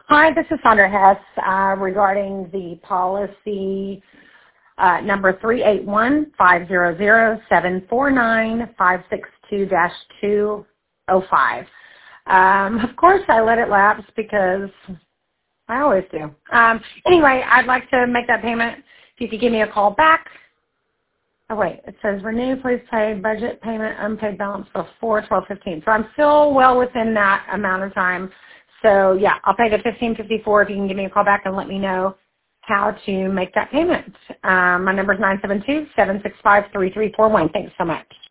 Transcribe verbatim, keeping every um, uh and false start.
Hi, this is Sandra Hess uh, regarding the policy uh, number three eight one five zero zero seven four nine five six two dash two oh five. Um, of course, I let it lapse because I always do. Um, anyway, I'd like to make that payment. If you could give me a call back. Oh, wait. It says renew, please pay, budget payment, unpaid balance before twelve fifteen. So I'm still well within that amount of time. So, yeah, I'll pay the fifteen fifty-four if you can give me a call back and let me know how to make that payment. Um, my number is nine seven two, seven six five, three three four one. Thanks so much.